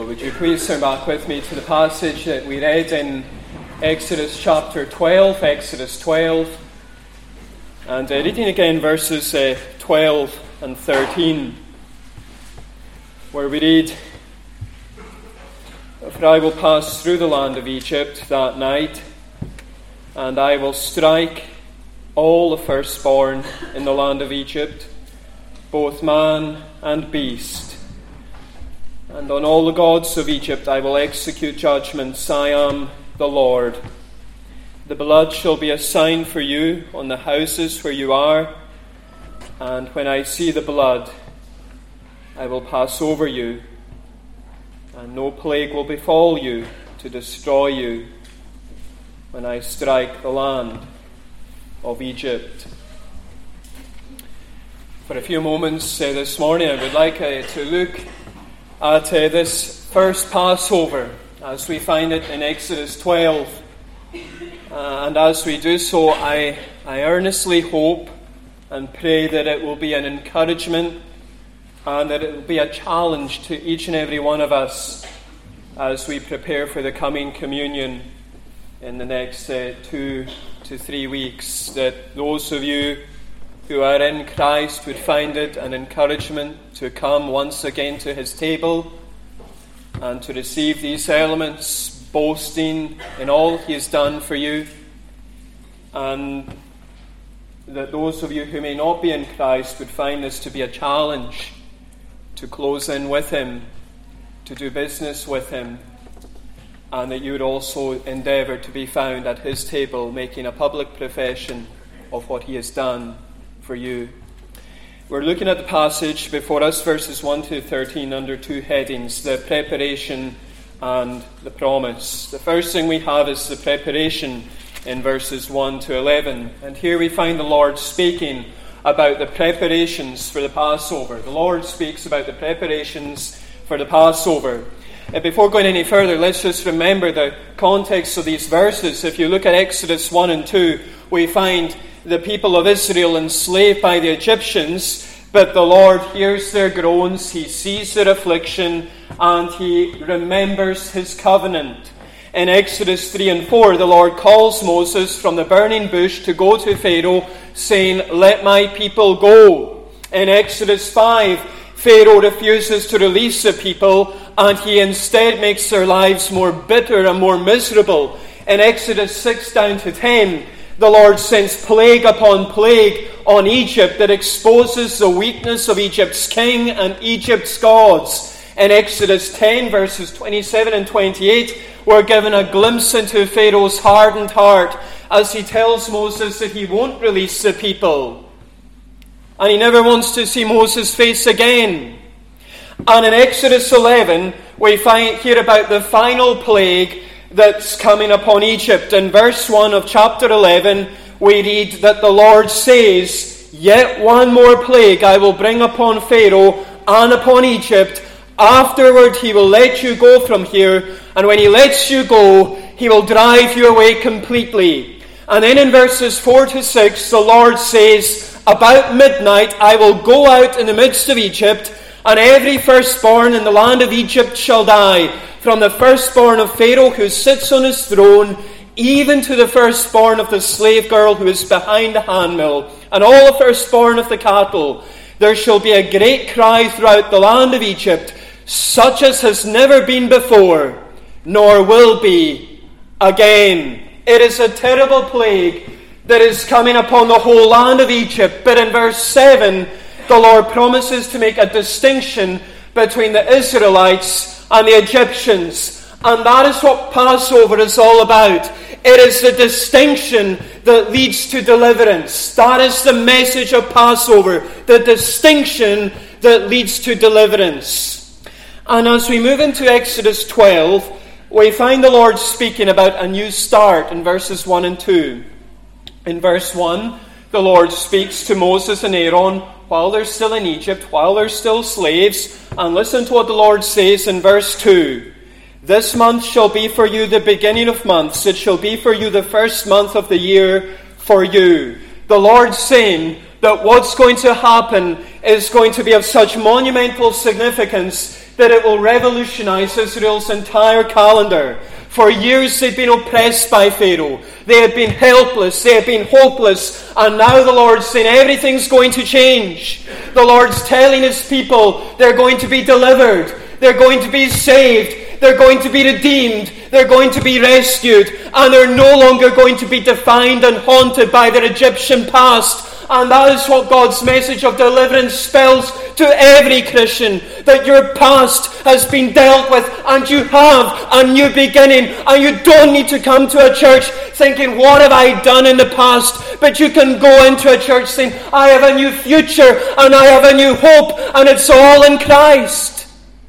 Would you please turn back with me to the passage that we read in Exodus chapter 12, and reading again verses 12 and 13, where we read, "For I will pass through the land of Egypt that night, and I will strike all the firstborn in the land of Egypt, both man and beast. And on all the gods of Egypt I will execute judgments. I am the Lord. The blood shall be a sign for you on the houses where you are, and when I see the blood, I will pass over you, and no plague will befall you to destroy you when I strike the land of Egypt." For a few moments this morning, I would like to look at this first Passover as we find it in Exodus 12. And as we do so, I earnestly hope and pray that it will be an encouragement and that it will be a challenge to each and every one of us as we prepare for the coming communion in the next 2 to 3 weeks, that those of you who are in Christ would find it an encouragement to come once again to his table and to receive these elements, boasting in all he has done for you, and that those of you who may not be in Christ would find this to be a challenge to close in with him, to do business with him, and that you would also endeavour to be found at his table making a public profession of what he has done for you. We're looking at the passage before us, verses 1 to 13, under two headings: the preparation and the promise. The first thing we have is the preparation in verses 1 to 11. And here we find the Lord speaking about the preparations for the Passover. The Lord speaks about the preparations for the Passover. Before going any further, let's just remember the context of these verses. If you look at Exodus 1 and 2, we find the people of Israel enslaved by the Egyptians, but the Lord hears their groans, he sees their affliction, and he remembers his covenant. In Exodus 3 and 4, the Lord calls Moses from the burning bush to go to Pharaoh, saying, "Let my people go." In Exodus 5, Pharaoh refuses to release the people, and he instead makes their lives more bitter and more miserable. In Exodus 6 down to 10, the Lord sends plague upon plague on Egypt that exposes the weakness of Egypt's king and Egypt's gods. In Exodus 10, verses 27 and 28, we're given a glimpse into Pharaoh's hardened heart as he tells Moses that he won't release the people. And he never wants to see Moses' face again. And in Exodus 11, we hear about the final plague that's coming upon Egypt. In verse 1 of chapter 11, we read that the Lord says, "Yet one more plague I will bring upon Pharaoh and upon Egypt. Afterward he will let you go from here, and when he lets you go, he will drive you away completely." And then in verses 4 to 6, the Lord says, "About midnight I will go out in the midst of Egypt, and every firstborn in the land of Egypt shall die, from the firstborn of Pharaoh who sits on his throne, even to the firstborn of the slave girl who is behind the handmill, and all the firstborn of the cattle. There shall be a great cry throughout the land of Egypt, such as has never been before, nor will be again." It is a terrible plague that is coming upon the whole land of Egypt. But in verse 7, the Lord promises to make a distinction between the Israelites and the Egyptians. And that is what Passover is all about. It is the distinction that leads to deliverance. That is the message of Passover, the distinction that leads to deliverance. And as we move into Exodus 12, we find the Lord speaking about a new start in verses 1 and 2. In verse 1, the Lord speaks to Moses and Aaron while they're still in Egypt, while they're still slaves. And listen to what the Lord says in verse 2. "This month shall be for you the beginning of months. It shall be for you the first month of the year for you." The Lord saying that what's going to happen is going to be of such monumental significance that it will revolutionize Israel's entire calendar. For years they'd been oppressed by Pharaoh. They had been helpless. They had been hopeless. And now the Lord's saying everything's going to change. The Lord's telling His people they're going to be delivered. They're going to be saved. They're going to be redeemed. They're going to be rescued. And they're no longer going to be defined and haunted by their Egyptian past. And that is what God's message of deliverance spells to every Christian. That your past has been dealt with and you have a new beginning. And you don't need to come to a church thinking, what have I done in the past? But you can go into a church saying, I have a new future and I have a new hope. And it's all in Christ.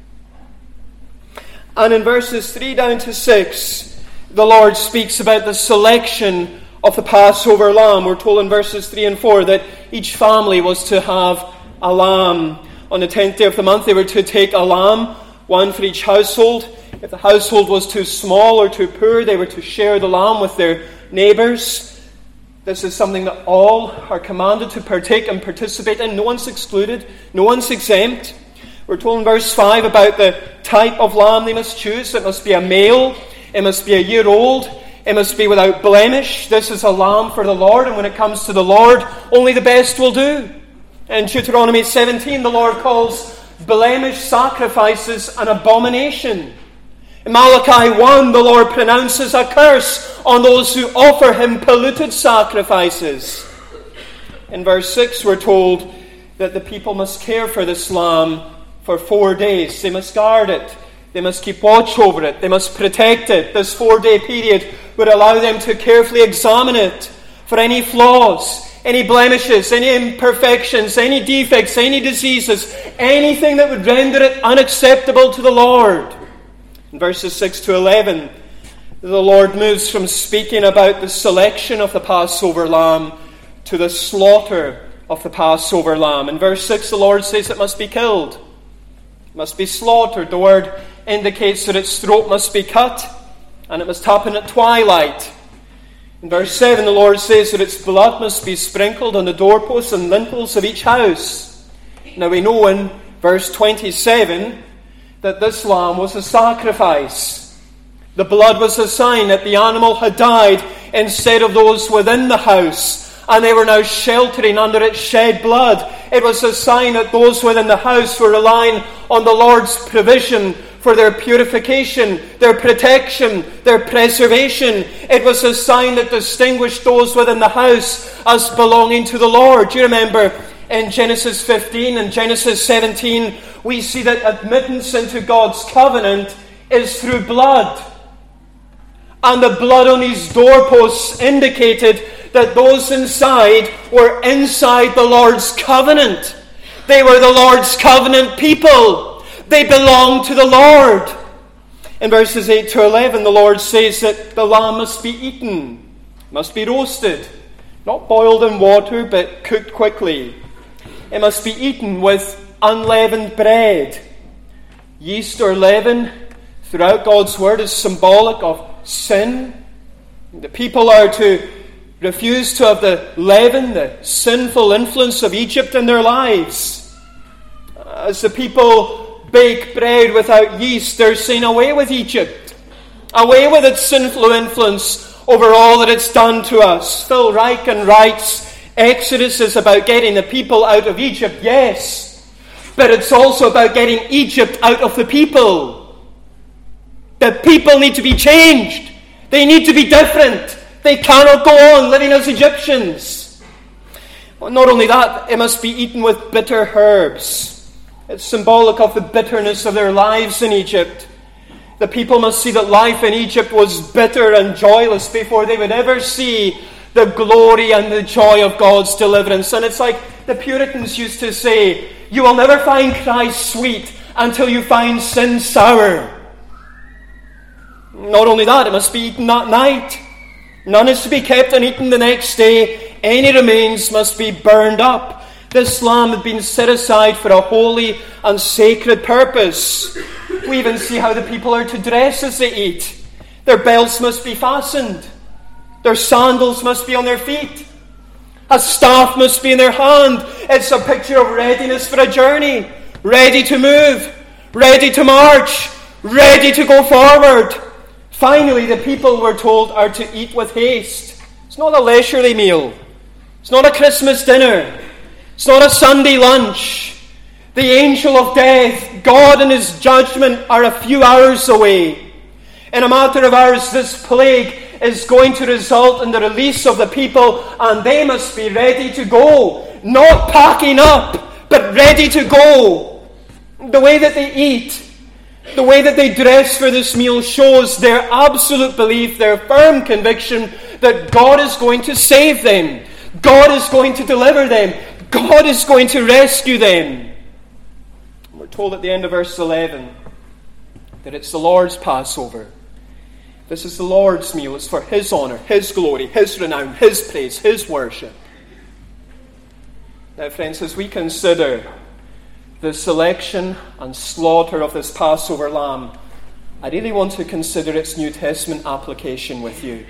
And in verses 3 down to 6, the Lord speaks about the selection of the Passover lamb. We're told in verses 3 and 4 that each family was to have a lamb. On the 10th day of the month, they were to take a lamb, one for each household. If the household was too small or too poor, they were to share the lamb with their neighbours. This is something that all are commanded to partake and participate in. No one's excluded. No one's exempt. We're told in verse 5 about the type of lamb they must choose. It must be a male. It must be a year old. It must be without blemish. This is a lamb for the Lord, and when it comes to the Lord, only the best will do. In Deuteronomy 17, the Lord calls blemished sacrifices an abomination. In Malachi 1, the Lord pronounces a curse on those who offer Him polluted sacrifices. In verse 6, we're told that the people must care for this lamb for 4 days. They must guard it. They must keep watch over it. They must protect it. This 4-day period would allow them to carefully examine it for any flaws, any blemishes, any imperfections, any defects, any diseases, anything that would render it unacceptable to the Lord. In verses 6 to 11, the Lord moves from speaking about the selection of the Passover lamb to the slaughter of the Passover lamb. In verse 6, the Lord says it must be killed. It must be slaughtered. The word indicates that its throat must be cut, and it must happen at twilight. In verse 7, the Lord says that its blood must be sprinkled on the doorposts and lintels of each house. Now we know in verse 27 that this lamb was a sacrifice. The blood was a sign that the animal had died instead of those within the house, and they were now sheltering under its shed blood. It was a sign that those within the house were relying on the Lord's provision for their purification, their protection, their preservation. It was a sign that distinguished those within the house as belonging to the Lord. Do you remember in Genesis 15 and Genesis 17, we see that admittance into God's covenant is through blood. And the blood on these doorposts indicated that those inside were inside the Lord's covenant. They were the Lord's covenant people. They belonged to the Lord. In verses 8 to 11, the Lord says that the lamb must be eaten, must be roasted, not boiled in water, but cooked quickly. It must be eaten with unleavened bread. Yeast or leaven throughout God's word is symbolic of sin. The people are to refuse to have the leaven, the sinful influence of Egypt in their lives. As the people bake bread without yeast, they're saying, away with Egypt, away with its sinful influence over all that it's done to us. Phil Ryken writes, Exodus is about getting the people out of Egypt, yes, but it's also about getting Egypt out of the people. The people need to be changed. They need to be different. They cannot go on living as Egyptians. Well, not only that, it must be eaten with bitter herbs. It's symbolic of the bitterness of their lives in Egypt. The people must see that life in Egypt was bitter and joyless before they would ever see the glory and the joy of God's deliverance. And it's like the Puritans used to say, you will never find Christ sweet until you find sin sour. Not only that, it must be eaten that night. None is to be kept and eaten the next day. Any remains must be burned up. This lamb had been set aside for a holy and sacred purpose. We even see how the people are to dress as they eat. Their belts must be fastened. Their sandals must be on their feet. A staff must be in their hand. It's a picture of readiness for a journey. Ready to move. ready to march, ready to go forward. Finally, the people, we're told, are to eat with haste. It's not a leisurely meal. It's not a Christmas dinner. It's not a Sunday lunch. The angel of death, God and his judgment, are a few hours away. In a matter of hours, this plague is going to result in the release of the people, and they must be ready to go. Not packing up, but ready to go. The way that they eat, the way that they dress for this meal shows their absolute belief, their firm conviction that God is going to save them. God is going to deliver them. God is going to rescue them. We're told at the end of verse 11 that it's the Lord's Passover. This is the Lord's meal. It's for his honor, his glory, his renown, his praise, his worship. Now, friends, as we consider the selection and slaughter of this Passover lamb, I really want to consider its New Testament application with you.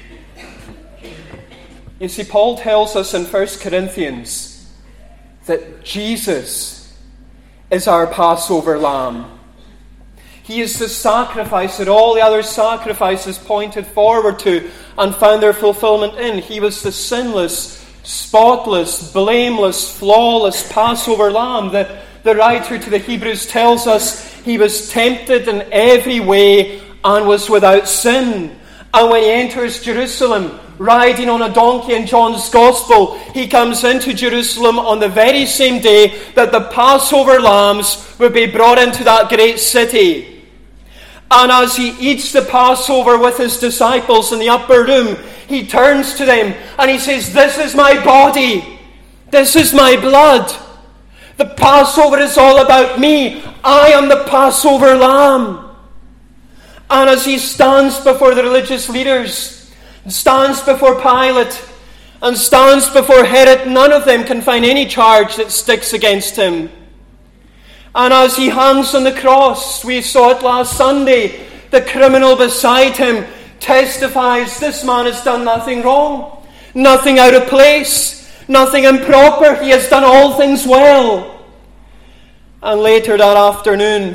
You see, Paul tells us in 1 Corinthians that Jesus is our Passover lamb. He is the sacrifice that all the other sacrifices pointed forward to and found their fulfillment in. He was the sinless, spotless, blameless, flawless Passover lamb. The writer to the Hebrews tells us he was tempted in every way and was without sin. And when he enters Jerusalem, riding on a donkey in John's Gospel, he comes into Jerusalem on the very same day that the Passover lambs would be brought into that great city. And as he eats the Passover with his disciples in the upper room, he turns to them and he says, "This is my body. This is my blood. The Passover is all about me. I am the Passover lamb." And as he stands before the religious leaders, stands before Pilate, and stands before Herod, none of them can find any charge that sticks against him. And as he hangs on the cross, we saw it last Sunday, the criminal beside him testifies, this man has done nothing wrong, nothing out of place, nothing improper. He has done all things well. And later that afternoon,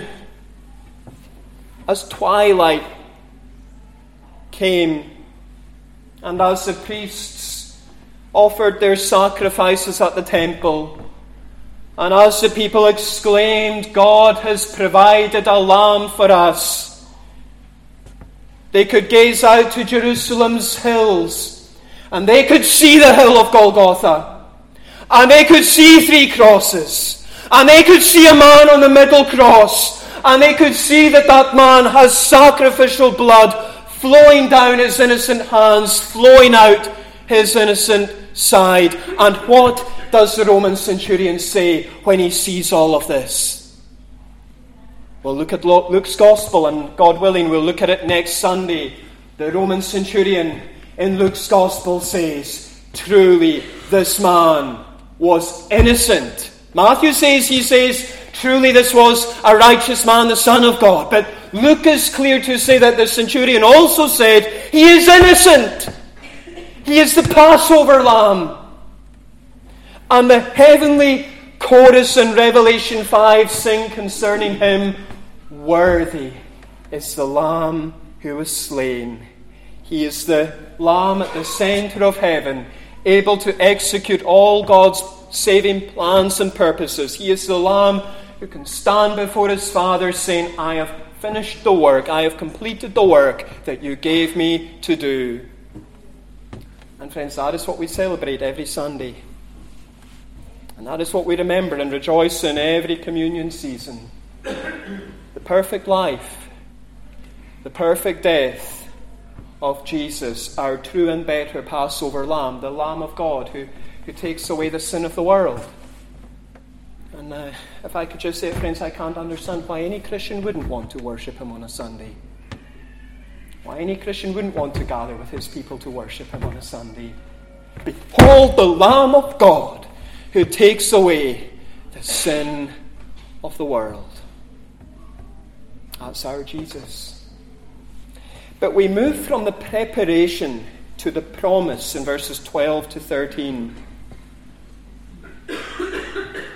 as twilight came, and as the priests offered their sacrifices at the temple, and as the people exclaimed, "God has provided a lamb for us," they could gaze out to Jerusalem's hills, and they could see the hill of Golgotha, and they could see 3 crosses, and they could see a man on the middle cross, and they could see that that man has sacrificial blood flowing down his innocent hands, flowing out his innocent side. And what does the Roman centurion say when he sees all of this? Well, look at Luke's Gospel, and God willing, we'll look at it next Sunday. The Roman centurion in Luke's Gospel says, "Truly, this man was innocent." Matthew says, "Truly, this was a righteous man, the Son of God." But Luke is clear to say that the centurion also said, "He is innocent. He is the Passover lamb." And the heavenly chorus in Revelation 5 sing concerning him, "Worthy is the Lamb who was slain." He is the Lamb at the center of heaven, able to execute all God's saving plans and purposes. He is the Lamb who can stand before his Father saying, "I have finished the work. I have completed the work that you gave me to do." And friends, that is what we celebrate every Sunday. And that is what we remember and rejoice in every communion season. The perfect life, the perfect death of Jesus, our true and better Passover lamb, the Lamb of God who takes away the sin of the world. And if I could just say, friends, I can't understand why any Christian wouldn't want to worship him on a Sunday. Why any Christian wouldn't want to gather with his people to worship him on a Sunday. Behold the Lamb of God who takes away the sin of the world. That's our Jesus. But we move from the preparation to the promise in verses 12 to 13.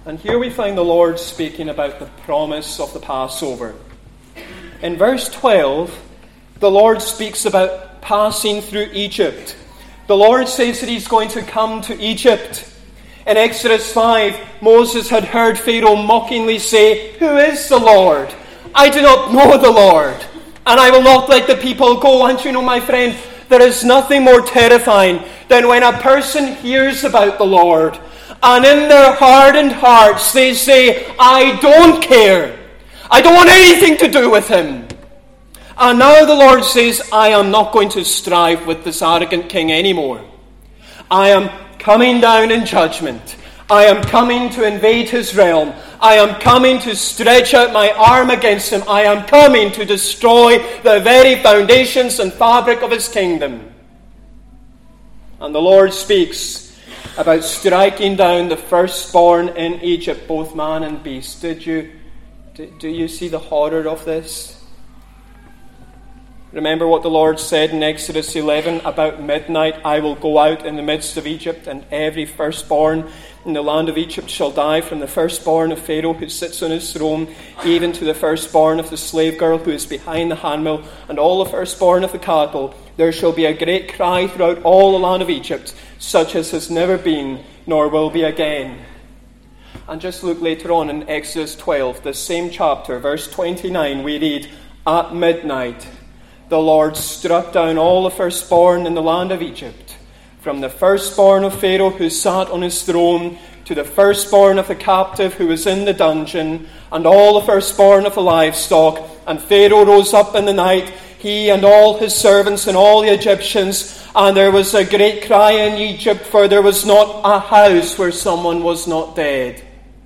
And here we find the Lord speaking about the promise of the Passover. In verse 12, the Lord speaks about passing through Egypt. The Lord says that he's going to come to Egypt. In Exodus 5, Moses had heard Pharaoh mockingly say, "Who is the Lord? I do not know the Lord, and I will not let the people go." And you know, my friend, there is nothing more terrifying than when a person hears about the Lord, and in their hardened hearts they say, "I don't care. I don't want anything to do with him." And now the Lord says, "I am not going to strive with this arrogant king anymore. I am coming down in judgment. I am coming to invade his realm. I am coming to stretch out my arm against him. I am coming to destroy the very foundations and fabric of his kingdom." And the Lord speaks about striking down the firstborn in Egypt, both man and beast. Do you see the horror of this? Remember what the Lord said in Exodus 11, "About midnight I will go out in the midst of Egypt, and every firstborn in the land of Egypt shall die, from the firstborn of Pharaoh who sits on his throne, even to the firstborn of the slave girl who is behind the handmill, and all the firstborn of the cattle. There shall be a great cry throughout all the land of Egypt, such as has never been, nor will be again." And just look later on in Exodus 12, the same chapter, verse 29, we read, "At midnight the Lord struck down all the firstborn in the land of Egypt, from the firstborn of Pharaoh who sat on his throne, to the firstborn of the captive who was in the dungeon, and all the firstborn of the livestock. And Pharaoh rose up in the night, he and all his servants and all the Egyptians, and there was a great cry in Egypt, for there was not a house where someone was not dead."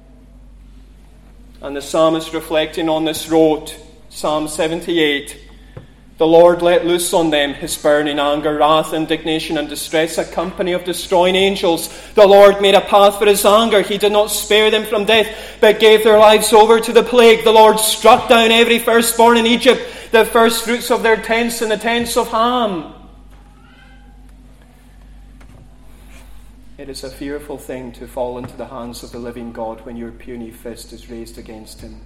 And the psalmist, reflecting on this, wrote, Psalm 78, "The Lord let loose on them his burning anger, wrath, indignation, and distress, a company of destroying angels. The Lord made a path for his anger. He did not spare them from death, but gave their lives over to the plague. The Lord struck down every firstborn in Egypt, the first fruits of their tents and the tents of Ham." It is a fearful thing to fall into the hands of the living God when your puny fist is raised against him.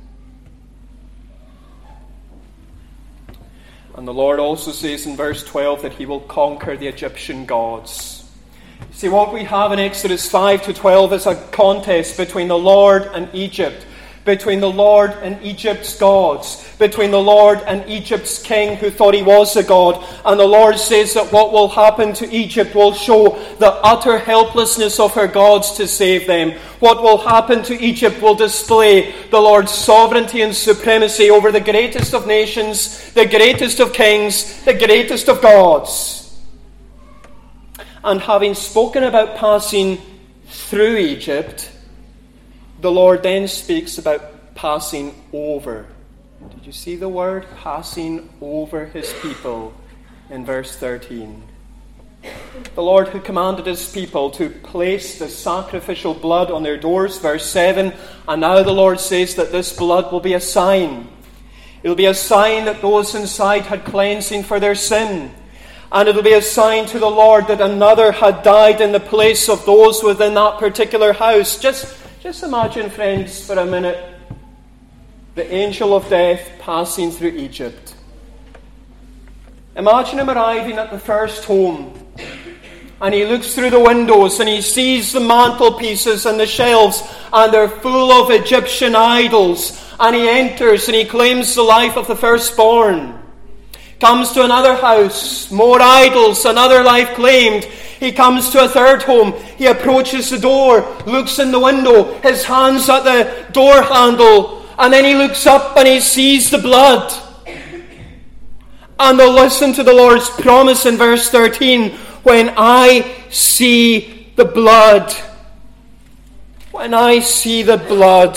And the Lord also says in verse 12 that he will conquer the Egyptian gods. See, what we have in Exodus 5 to 12 is a contest between the Lord and Egypt, between the Lord and Egypt's gods, between the Lord and Egypt's king who thought he was a god. And the Lord says that what will happen to Egypt will show the utter helplessness of her gods to save them. What will happen to Egypt will display the Lord's sovereignty and supremacy over the greatest of nations, the greatest of kings, the greatest of gods. And having spoken about passing through Egypt, the Lord then speaks about passing over. Did you see the word? Passing over his people in verse 13. The Lord who commanded his people to place the sacrificial blood on their doors, verse 7, and now the Lord says that this blood will be a sign. It will be a sign that those inside had cleansing for their sin. And it will be a sign to the Lord that another had died in the place of those within that particular house. Just imagine, friends, for a minute, the angel of death passing through Egypt. Imagine him arriving at the first home, and he looks through the windows and he sees the mantelpieces and the shelves, and they're full of Egyptian idols. And he enters and he claims the life of the firstborn. Comes to another house, more idols, another life claimed. He comes to a third home. He approaches the door, looks in the window, his hands at the door handle, and then he looks up and he sees the blood. And they'll listen to the Lord's promise in verse 13, "When I see the blood, when I see the blood,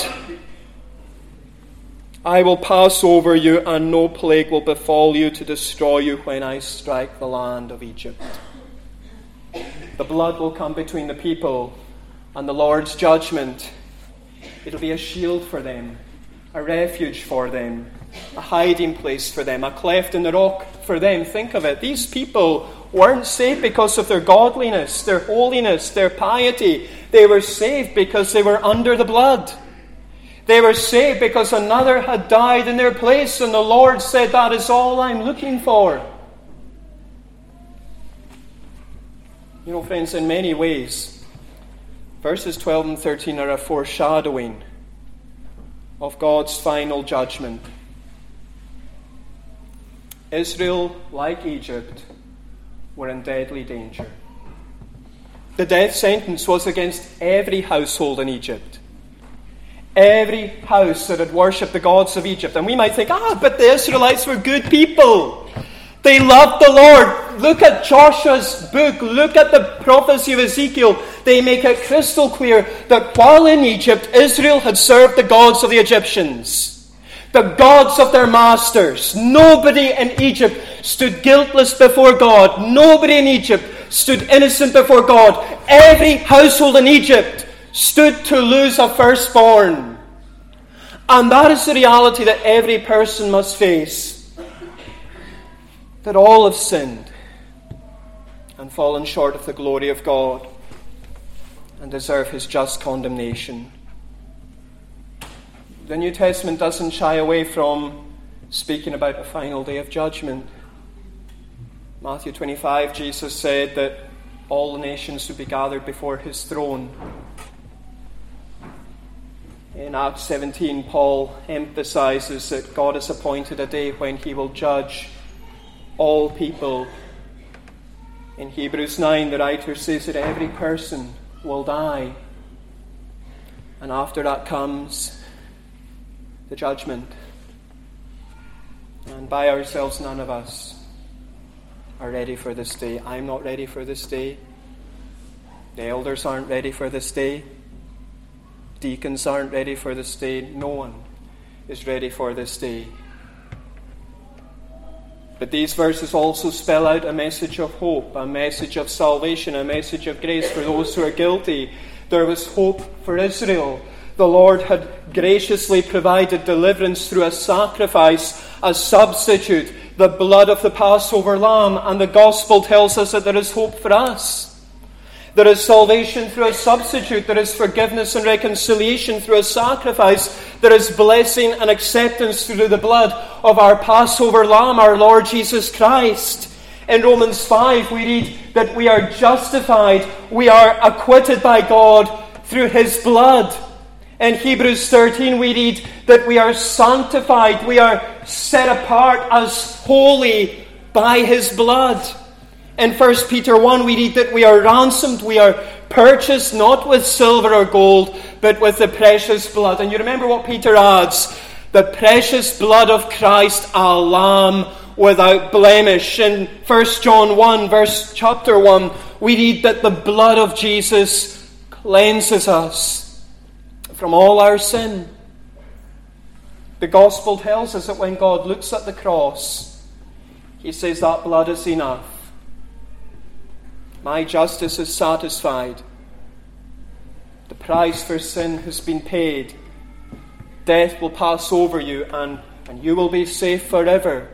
I will pass over you, and no plague will befall you to destroy you when I strike the land of Egypt." The blood will come between the people and the Lord's judgment. It'll be a shield for them, a refuge for them, a hiding place for them, a cleft in the rock for them. Think of it. These people weren't safe because of their godliness, their holiness, their piety. They were saved because they were under the blood. They were saved because another had died in their place, and the Lord said, that is all I'm looking for. You know, friends, in many ways, verses 12 and 13 are a foreshadowing of God's final judgment. Israel, like Egypt, were in deadly danger. The death sentence was against every household in Egypt. Every house that had worshipped the gods of Egypt. And we might think, but the Israelites were good people. They loved the Lord. Look at Joshua's book. Look at the prophecy of Ezekiel. They make it crystal clear that while in Egypt, Israel had served the gods of the Egyptians. The gods of their masters. Nobody in Egypt stood guiltless before God. Nobody in Egypt stood innocent before God. Every household in Egypt stood to lose a firstborn. And that is the reality that every person must face. That all have sinned and fallen short of the glory of God and deserve His just condemnation. The New Testament doesn't shy away from speaking about a final day of judgment. Matthew 25, Jesus said that all the nations would be gathered before His throne. In Acts 17, Paul emphasizes that God has appointed a day when He will judge all people. In Hebrews 9, the writer says that every person will die. And after that comes the judgment. And by ourselves, none of us are ready for this day. I'm not ready for this day. The elders aren't ready for this day. Deacons aren't ready for this day. No one is ready for this day. But these verses also spell out a message of hope, a message of salvation, a message of grace for those who are guilty. There was hope for Israel. The Lord had graciously provided deliverance through a sacrifice, a substitute, the blood of the Passover lamb. And the gospel tells us that there is hope for us. There is salvation through a substitute. There is forgiveness and reconciliation through a sacrifice. There is blessing and acceptance through the blood of our Passover Lamb, our Lord Jesus Christ. In Romans 5, we read that we are justified, we are acquitted by God through His blood. In Hebrews 13, we read that we are sanctified, we are set apart as holy by His blood. In 1 Peter 1, we read that we are ransomed, we are purchased not with silver or gold, but with the precious blood. And you remember what Peter adds? The precious blood of Christ, a lamb without blemish. In 1 John 1, chapter 1, we read that the blood of Jesus cleanses us from all our sin. The gospel tells us that when God looks at the cross, He says that blood is enough. My justice is satisfied. The price for sin has been paid. Death will pass over you and you will be safe forever.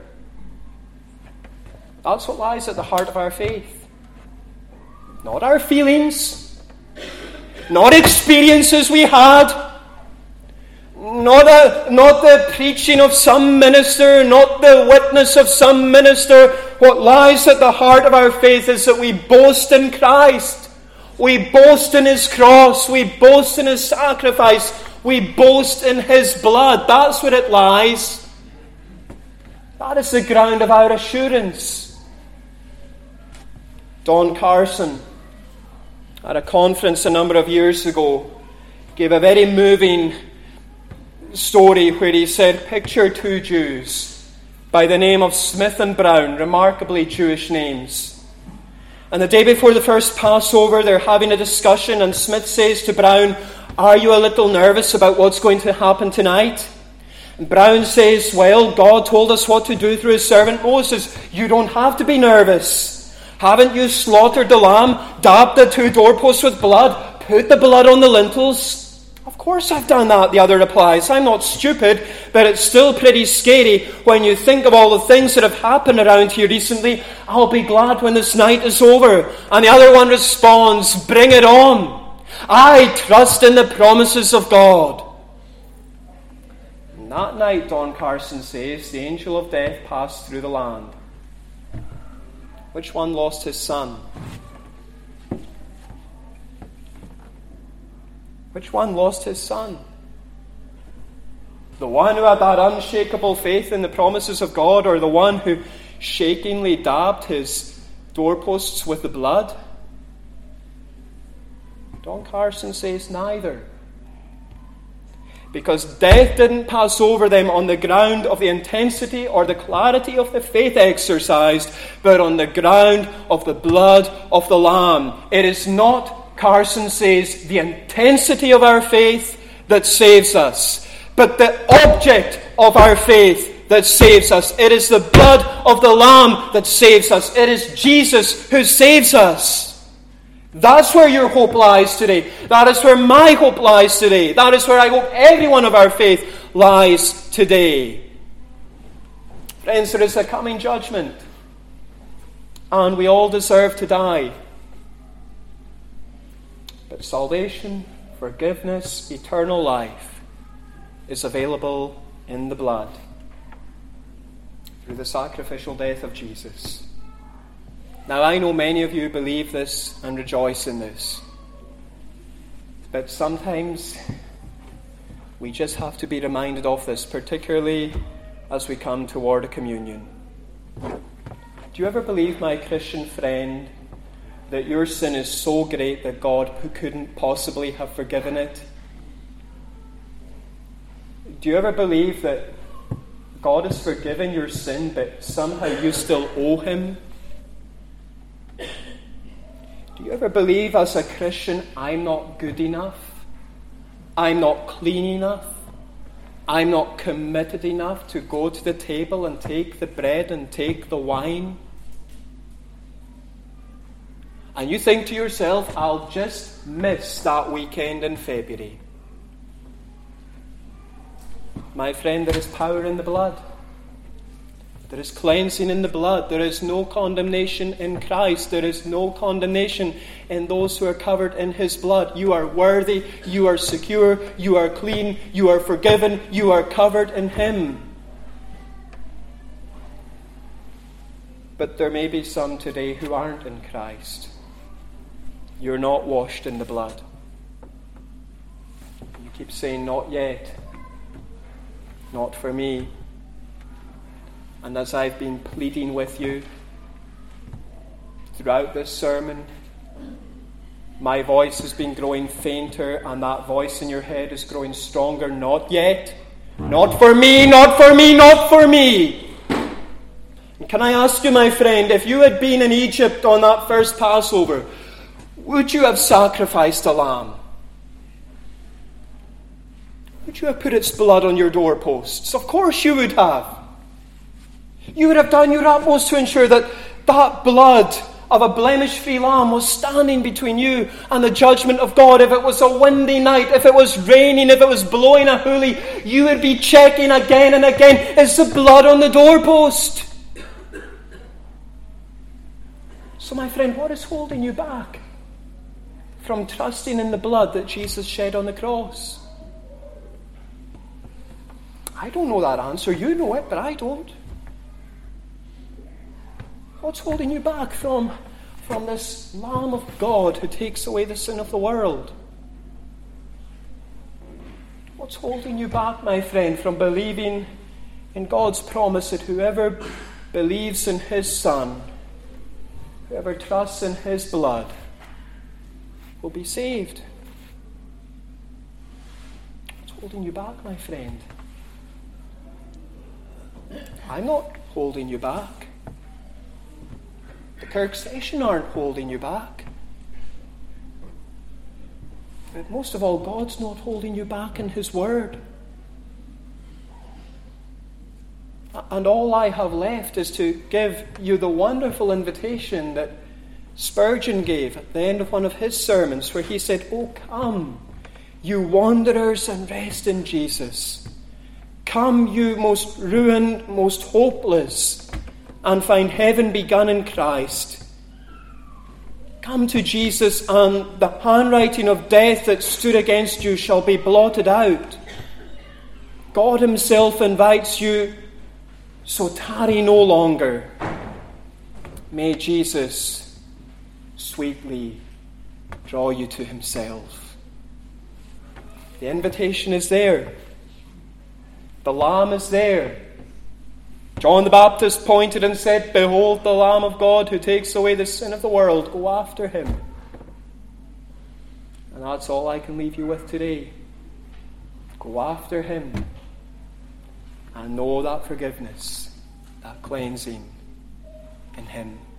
That's what lies at the heart of our faith. Not our feelings, not experiences we had, not the preaching of some minister, not the witness of some minister. What lies at the heart of our faith is that we boast in Christ. We boast in His cross. We boast in His sacrifice. We boast in His blood. That's where it lies. That is the ground of our assurance. Don Carson, at a conference a number of years ago, gave a very moving story where he said, picture two Jews by the name of Smith and Brown, remarkably Jewish names. And the day before the first Passover, they're having a discussion, and Smith says to Brown, are you a little nervous about what's going to happen tonight? And Brown says, well, God told us what to do through His servant Moses. You don't have to be nervous. Haven't you slaughtered the lamb, dabbed the two doorposts with blood, put the blood on the lintels? Of course I've done that, the other replies. I'm not stupid, but it's still pretty scary when you think of all the things that have happened around here recently. I'll be glad when this night is over. And the other one responds, bring it on. I trust in the promises of God. And that night, Don Carson says, the angel of death passed through the land. Which one lost his son? Which one lost his son? The one who had that unshakable faith in the promises of God, or the one who shakingly dabbed his doorposts with the blood? Don Carson says neither. Because death didn't pass over them on the ground of the intensity or the clarity of the faith exercised, but on the ground of the blood of the Lamb. It is not, Carson says, the intensity of our faith that saves us, but the object of our faith that saves us. It is the blood of the Lamb that saves us. It is Jesus who saves us. That's where your hope lies today. That is where my hope lies today. That is where I hope every one of our faith lies today. Friends, there is a coming judgment, and we all deserve to die. But salvation, forgiveness, eternal life is available in the blood through the sacrificial death of Jesus. Now, I know many of you believe this and rejoice in this. But sometimes we just have to be reminded of this, particularly as we come toward a communion. Do you ever believe, my Christian friend, that your sin is so great that God couldn't possibly have forgiven it? Do you ever believe that God has forgiven your sin, but somehow you still owe Him? Do you ever believe as a Christian, I'm not good enough, I'm not clean enough, I'm not committed enough to go to the table and take the bread and take the wine? And you think to yourself, I'll just miss that weekend in February. My friend, there is power in the blood. There is cleansing in the blood. There is no condemnation in Christ. There is no condemnation in those who are covered in His blood. You are worthy. You are secure. You are clean. You are forgiven. You are covered in Him. But there may be some today who aren't in Christ. You're not washed in the blood. You keep saying, not yet. Not for me. And as I've been pleading with you throughout this sermon, my voice has been growing fainter, and that voice in your head is growing stronger. Not yet. Not for me, not for me, not for me. And can I ask you, my friend, if you had been in Egypt on that first Passover, would you have sacrificed a lamb? Would you have put its blood on your doorposts? Of course you would have. You would have done your utmost to ensure that that blood of a blemish-free lamb was standing between you and the judgment of God. If it was a windy night, if it was raining, if it was blowing a hoolie, you would be checking again and again, is the blood on the doorpost? So, my friend, what is holding you back from trusting in the blood that Jesus shed on the cross? I don't know that answer. You know it, but I don't. What's holding you back from this Lamb of God who takes away the sin of the world? What's holding you back, my friend, from believing in God's promise that whoever believes in His Son, whoever trusts in His blood, will be saved? What's holding you back, my friend? I'm not holding you back. The Kirk session aren't holding you back. But most of all, God's not holding you back in His Word. And all I have left is to give you the wonderful invitation that Spurgeon gave at the end of one of his sermons, where he said, "Oh, come, you wanderers, and rest in Jesus. Come, you most ruined, most hopeless, and find heaven begun in Christ. Come to Jesus, and the handwriting of death that stood against you shall be blotted out. God himself invites you, so tarry no longer. May Jesus sweetly draw you to himself. The invitation is there. The Lamb is there. John the Baptist pointed and said, "Behold the Lamb of God who takes away the sin of the world. Go after him." And that's all I can leave you with today. Go after him and know that forgiveness, that cleansing in him.